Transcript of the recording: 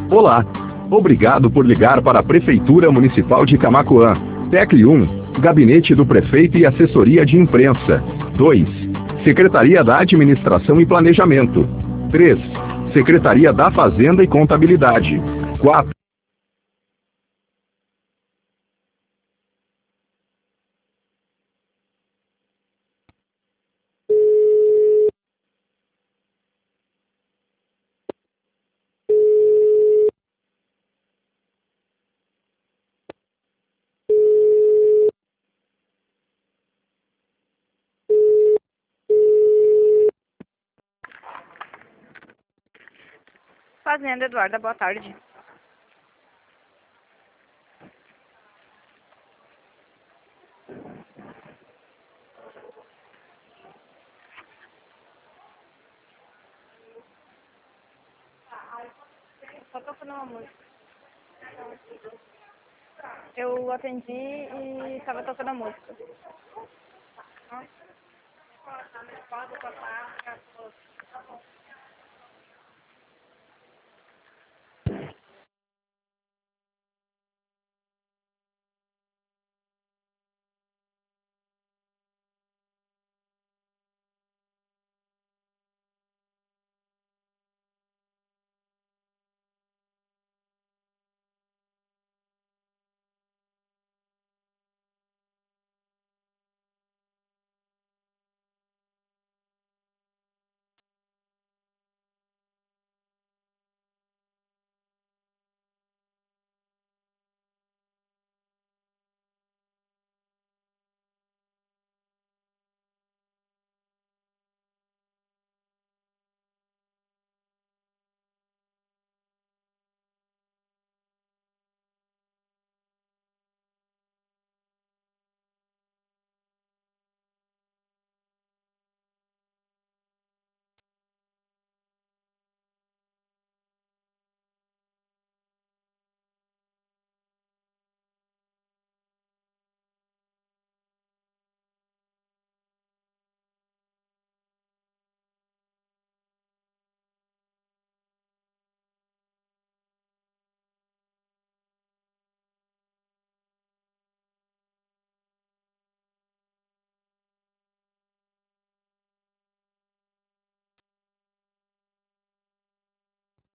Olá. Obrigado por ligar para a Prefeitura Municipal de Camaquã. Tecle 1. Gabinete do Prefeito e Assessoria de Imprensa. 2. Secretaria da Administração e Planejamento. 3. Secretaria da Fazenda e Contabilidade. 4. Fazenda Eduarda, boa tarde. Só tocando uma música. Eu atendi e estava tocando a música.